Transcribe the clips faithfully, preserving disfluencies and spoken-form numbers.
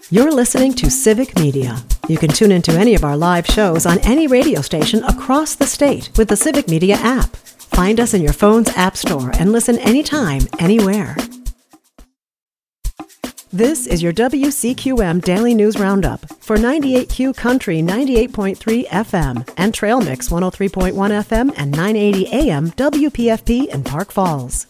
You're listening to Civic Media. You can tune into any of our live shows on any radio station across the state with the Civic Media app. Find us in your phone's app store and listen anytime, anywhere. This is your W C Q M Daily News Roundup for ninety-eight Q Country ninety-eight point three F M and Trail Mix one oh three point one F M and nine eighty A M W P F P in Park Falls.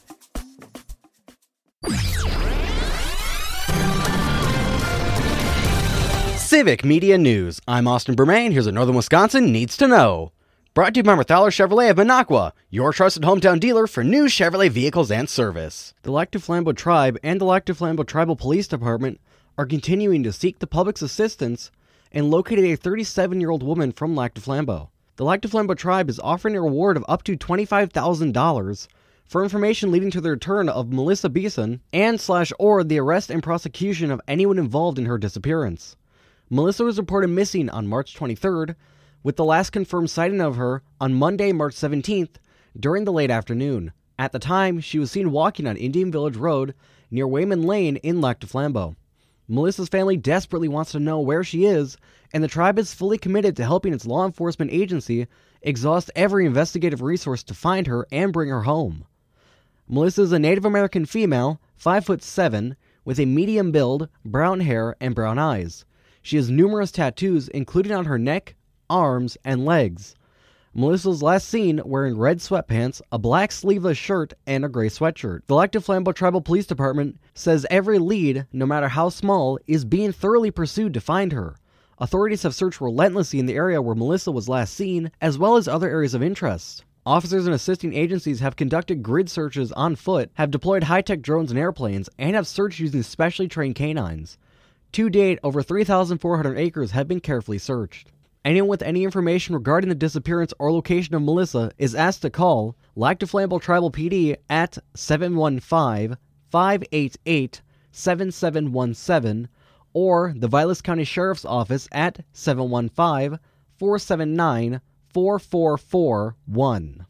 Civic Media News. I'm Austin Bermain. Here's what Northern Wisconsin needs to know. Brought to you by Marthaler Chevrolet of Minocqua, your trusted hometown dealer for new Chevrolet vehicles and service. The Lac du Flambeau Tribe and the Lac du Flambeau Tribal Police Department are continuing to seek the public's assistance and located a thirty-seven-year-old woman from Lac du Flambeau. The Lac du Flambeau Tribe is offering a reward of up to twenty-five thousand dollars for information leading to the return of Melissa Beeson and slash or the arrest and prosecution of anyone involved in her disappearance. Melissa was reported missing on March twenty-third, with the last confirmed sighting of her on Monday, March seventeenth, during the late afternoon. At the time, she was seen walking on Indian Village Road near Wayman Lane in Lac du Flambeau. Melissa's family desperately wants to know where she is, and the tribe is fully committed to helping its law enforcement agency exhaust every investigative resource to find her and bring her home. Melissa is a Native American female, five foot seven, with a medium build, brown hair, and brown eyes. She has numerous tattoos, including on her neck, arms, and legs. Melissa was last seen wearing red sweatpants, a black sleeveless shirt, and a gray sweatshirt. The Lac du Flambeau Tribal Police Department says every lead, no matter how small, is being thoroughly pursued to find her. Authorities have searched relentlessly in the area where Melissa was last seen, as well as other areas of interest. Officers and assisting agencies have conducted grid searches on foot, have deployed high-tech drones and airplanes, and have searched using specially trained canines. To date, over three thousand four hundred acres have been carefully searched. Anyone with any information regarding the disappearance or location of Melissa is asked to call Lac du Flambeau Tribal P D at seven one five, five eight eight, seven seven one seven or the Vilas County Sheriff's Office at seven one five, four seven nine, four four four one.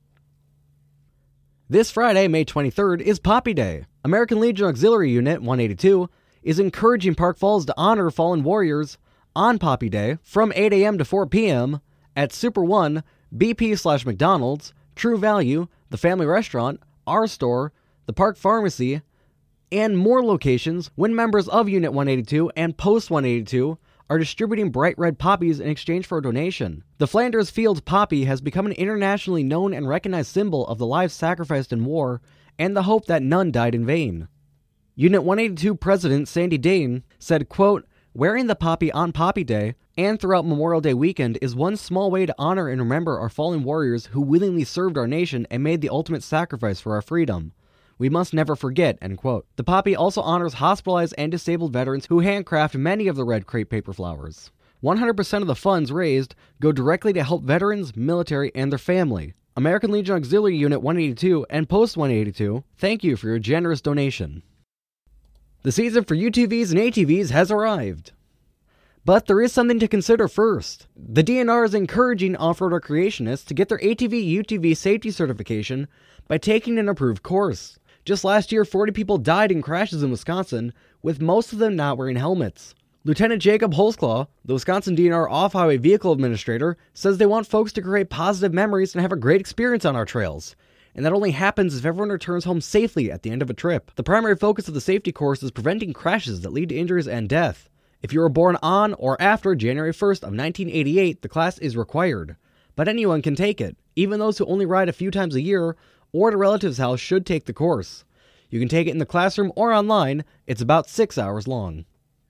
This Friday, May twenty-third, is Poppy Day. American Legion Auxiliary Unit one eighty-two is encouraging Park Falls to honor fallen warriors on Poppy Day from eight a.m. to four p.m. at Super One, B P slash McDonald's, True Value, the Family Restaurant, Our Store, the Park Pharmacy, and more locations when members of Unit one eighty-two and Post one eighty-two are distributing bright red poppies in exchange for a donation. The Flanders Field poppy has become an internationally known and recognized symbol of the lives sacrificed in war and the hope that none died in vain. Unit one eighty-two President Sandy Dane said, quote, "Wearing the poppy on Poppy Day and throughout Memorial Day weekend is one small way to honor and remember our fallen warriors who willingly served our nation and made the ultimate sacrifice for our freedom. We must never forget," end quote. The poppy also honors hospitalized and disabled veterans who handcraft many of the red crepe paper flowers. one hundred percent of the funds raised go directly to help veterans, military, and their family. American Legion Auxiliary Unit one eighty-two and Post one eighty-two, thank you for your generous donation. The season for U T Vs and A T Vs has arrived. But there is something to consider first. The D N R is encouraging off-road recreationists to get their A T V U T V safety certification by taking an approved course. Just last year, forty people died in crashes in Wisconsin, with most of them not wearing helmets. Lieutenant Jacob Holzclaw, the Wisconsin D N R Off-Highway Vehicle Administrator, says they want folks to create positive memories and have a great experience on our trails. And that only happens if everyone returns home safely at the end of a trip. The primary focus of the safety course is preventing crashes that lead to injuries and death. If you were born on or after January first of nineteen eighty-eight, the class is required. But anyone can take it. Even those who only ride a few times a year or at a relative's house should take the course. You can take it in the classroom or online. It's about six hours long.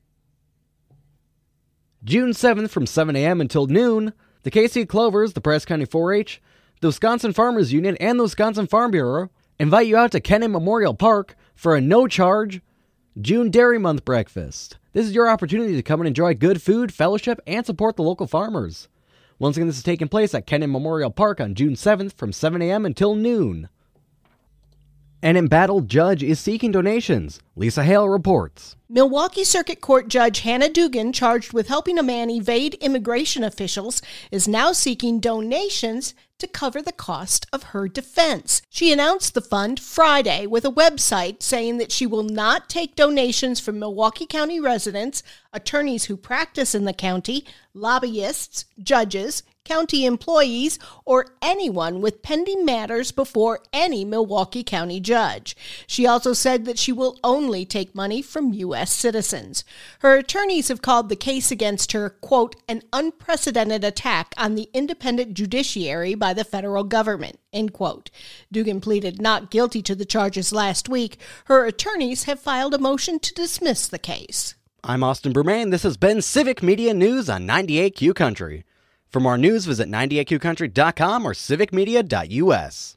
June seventh from seven a.m. until noon, the K C Clovers, the Price County four H, the Wisconsin Farmers Union, and the Wisconsin Farm Bureau invite you out to Kennan Memorial Park for a no-charge June Dairy Month breakfast. This is your opportunity to come and enjoy good food, fellowship, and support the local farmers. Once again, this is taking place at Kennan Memorial Park on June seventh from seven a.m. until noon. An embattled judge is seeking donations. Lisa Hale reports. Milwaukee Circuit Court Judge Hannah Dugan, charged with helping a man evade immigration officials, is now seeking donations to cover the cost of her defense. She announced the fund Friday with a website saying that she will not take donations from Milwaukee County residents, attorneys who practice in the county, lobbyists, judges, county employees, or anyone with pending matters before any Milwaukee County judge. She also said that she will only take money from U S citizens. Her attorneys have called the case against her, quote, an unprecedented attack on the independent judiciary by the federal government, end quote. Dugan pleaded not guilty to the charges last week. Her attorneys have filed a motion to dismiss the case. I'm Austin Bermain. This has been Civic Media News on ninety-eight Q Country. For more news, visit ninety-eight q country dot com or civic media dot u s.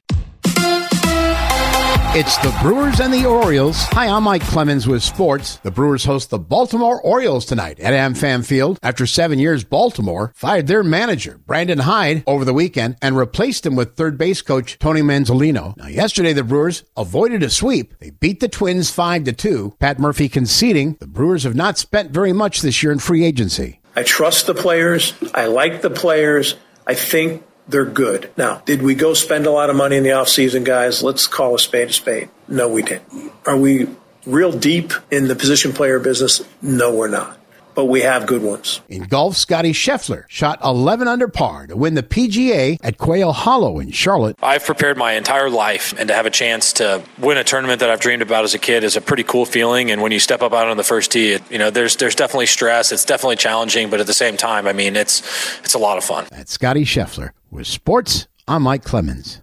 It's the Brewers and the Orioles. Hi, I'm Mike Clemens with sports. The Brewers host the Baltimore Orioles tonight at AmFam Field. After seven years, Baltimore fired their manager, Brandon Hyde, over the weekend and replaced him with third base coach Tony Manzolino. Now, yesterday, the Brewers avoided a sweep. They beat the Twins five to two. Pat Murphy conceding the Brewers have not spent very much this year in free agency. I trust the players. I like the players. I think they're good. Now, did we go spend a lot of money in the offseason, guys? Let's call a spade a spade. No, we didn't. Are we real deep in the position player business? No, we're not. But we have good ones. In golf, Scotty Scheffler shot eleven under par to win the P G A at Quail Hollow in Charlotte. I've prepared my entire life, and to have a chance to win a tournament that I've dreamed about as a kid is a pretty cool feeling. And when you step up out on the first tee, it, you know, there's there's definitely stress. It's definitely challenging, but at the same time, I mean, it's it's a lot of fun. That's Scotty Scheffler. With sports, I'm Mike Clemens.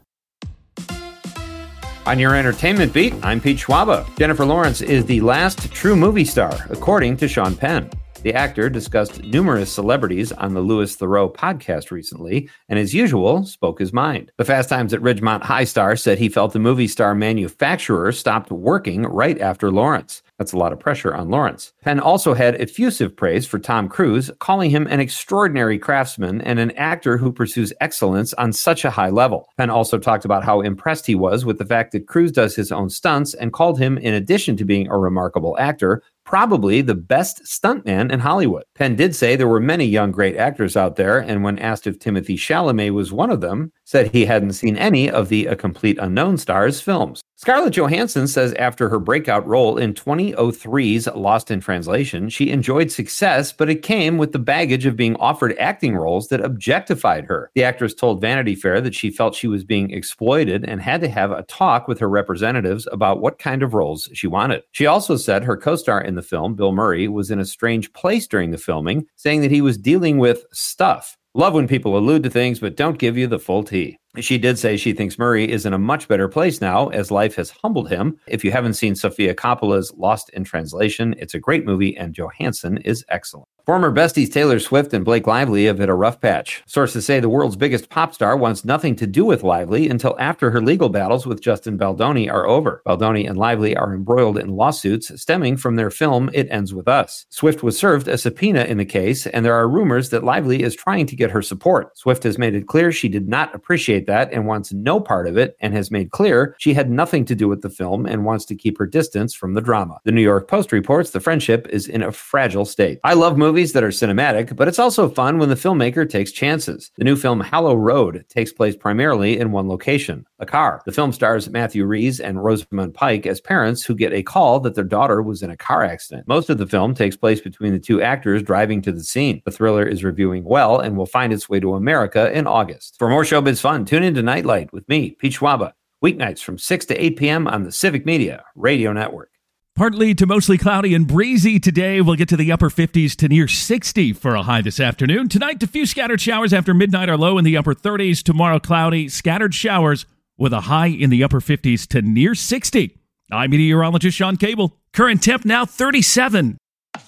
On your entertainment beat, I'm Pete Schwaba. Jennifer Lawrence is the last true movie star, according to Sean Penn. The actor discussed numerous celebrities on the Louis Theroux podcast recently, and as usual, spoke his mind. The Fast Times at Ridgemont High star said he felt the movie star manufacturer stopped working right after Lawrence. That's a lot of pressure on Lawrence. Penn also had effusive praise for Tom Cruise, calling him an extraordinary craftsman and an actor who pursues excellence on such a high level. Penn also talked about how impressed he was with the fact that Cruise does his own stunts and called him, in addition to being a remarkable actor, probably the best stuntman in Hollywood. Penn did say there were many young great actors out there, and when asked if Timothée Chalamet was one of them, said he hadn't seen any of the A Complete Unknown stars films. Scarlett Johansson says after her breakout role in twenty oh three's Lost in Translation, she enjoyed success, but it came with the baggage of being offered acting roles that objectified her. The actress told Vanity Fair that she felt she was being exploited and had to have a talk with her representatives about what kind of roles she wanted. She also said her co-star in the film, Bill Murray, was in a strange place during the filming, saying that he was dealing with stuff. Love when people allude to things but don't give you the full tea. She did say she thinks Murray is in a much better place now as life has humbled him. If you haven't seen Sofia Coppola's Lost in Translation, it's a great movie and Johansson is excellent. Former besties Taylor Swift and Blake Lively have hit a rough patch. Sources say the world's biggest pop star wants nothing to do with Lively until after her legal battles with Justin Baldoni are over. Baldoni and Lively are embroiled in lawsuits stemming from their film It Ends With Us. Swift was served a subpoena in the case, and there are rumors that Lively is trying to get her support. Swift has made it clear she did not appreciate that and wants no part of it, and has made clear she had nothing to do with the film and wants to keep her distance from the drama. The New York Post reports the friendship is in a fragile state. I love movies that are cinematic, but it's also fun when the filmmaker takes chances. The new film Hallow Road takes place primarily in one location, a car. The film stars Matthew Rhys and Rosamund Pike as parents who get a call that their daughter was in a car accident. Most of the film takes place between the two actors driving to the scene. The thriller is reviewing well and will find its way to America in August. For more showbiz fun, tune in to Nightlight with me, Pete Schwaba, weeknights from six to eight p.m. on the Civic Media Radio Network. Partly to mostly cloudy and breezy today. We'll get to the upper fifties to near sixty for a high this afternoon. Tonight, a few scattered showers after midnight are low in the upper thirties. Tomorrow, cloudy, scattered showers with a high in the upper fifties to near sixty. I'm meteorologist Sean Cable. Current temp now thirty-seven.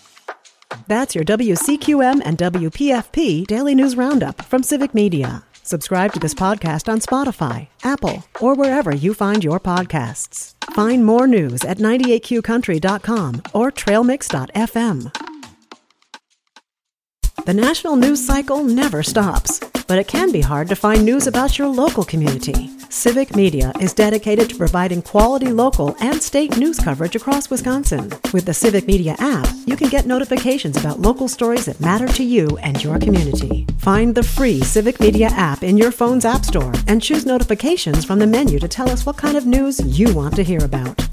That's your W C Q M and W P F P Daily News Roundup from Civic Media. Subscribe to this podcast on Spotify, Apple, or wherever you find your podcasts. Find more news at ninety-eight q country dot com or trail mix dot f m. The national news cycle never stops, but it can be hard to find news about your local community. Civic Media is dedicated to providing quality local and state news coverage across Wisconsin. With the Civic Media app, you can get notifications about local stories that matter to you and your community. Find the free Civic Media app in your phone's app store and choose notifications from the menu to tell us what kind of news you want to hear about.